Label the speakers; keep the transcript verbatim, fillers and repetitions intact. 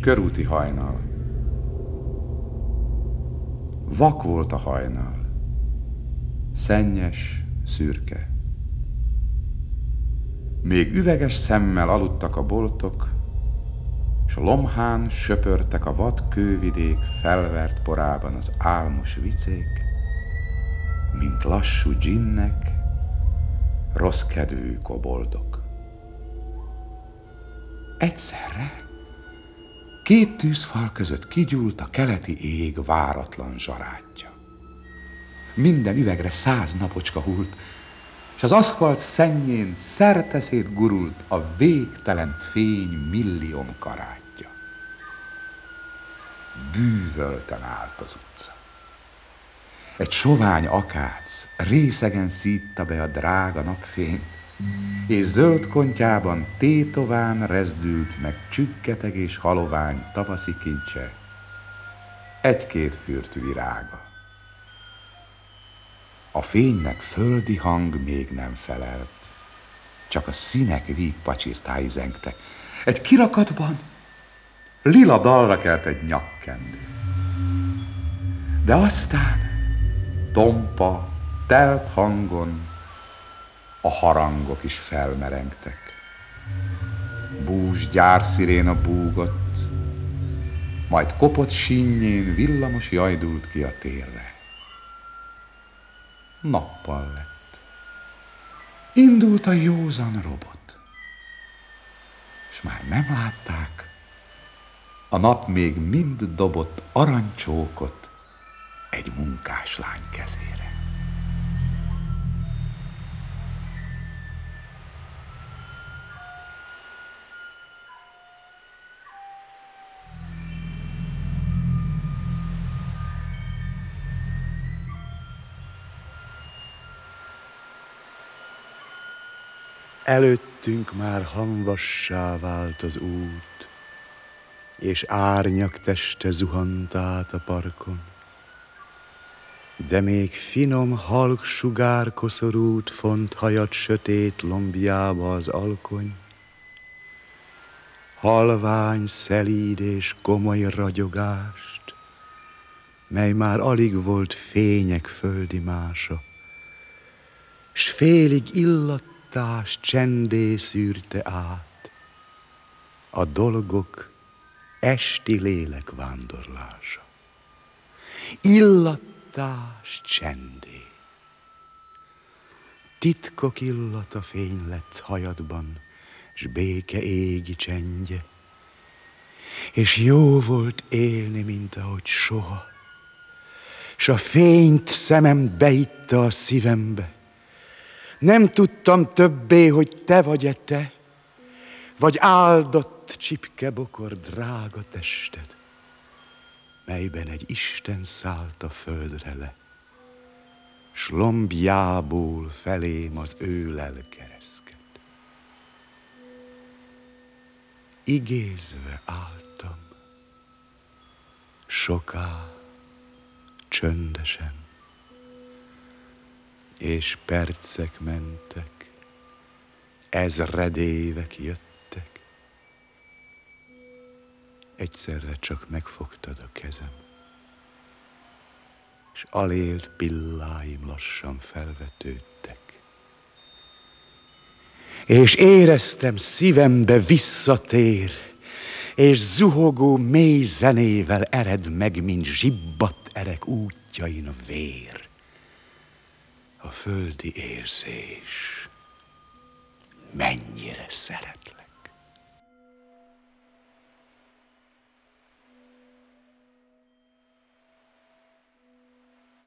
Speaker 1: körúti hajnal. Vak volt a hajnal, szennyes, szürke. Még üveges szemmel aludtak a boltok, s lomhán söpörtek a vad kővidék felvert porában az álmos vicék, mint lassú dzsinnek, rosszkedvű koboldok. Egyszerre két tűzfal között kigyúlt a keleti ég váratlan zsarátja. Minden üvegre száz napocska hult, s az aszfalt szennyén szerteszét gurult a végtelen fény millióm karátja. Bűvölten állt az utca. Egy sovány akác részegen szítta be a drága napfényt, és zöld kontyában tétován rezdült meg csüggeteg és halovány tavaszi kincse, egy-két fürt virága. A fénynek földi hang még nem felelt, csak a színek vígpacsirtái zengtek. Egy kirakatban lila dalra kelt egy nyakkendő. De aztán tompa, telt hangon a harangok is felmerengtek. Bús gyársziréna búgott, majd kopott sínjén villamos jajdult ki a térre. Nappal lett. Indult a józan robot. És már nem látták, a nap még mind dobott aranycsókot egy munkáslány kezére.
Speaker 2: Előttünk már hamvassá vált az út, és árnyak teste zuhant át a parkon. De még finom halk sugár koszorút font hajat sötét lombjába az alkony. Halvány, szelíd és komoly ragyogást, mely már alig volt fények földi mása, s félig illat csendé szűrte át a dolgok esti lélek vándorlása. Illattás csendé. Titkok illata fény lett hajadban, s béke égi csendje, és jó volt élni, mint ahogy soha, s a fényt szemem beitta a szívembe. Nem tudtam többé, hogy te vagy-e te, vagy áldott csipkebokor drága tested, melyben egy Isten szállt a földre le, s lombjából felém az ő lelke ereszked. Igézve álltam, soká, csöndesen, és percek mentek, ezred évek jöttek. Egyszerre csak megfogtad a kezem, s alélt pilláim lassan felvetődtek. És éreztem, szívembe visszatér, és zuhogó mély zenével ered meg, mint zsibbadt erek útjain a vér. A földi érzés, mennyire szeretlek.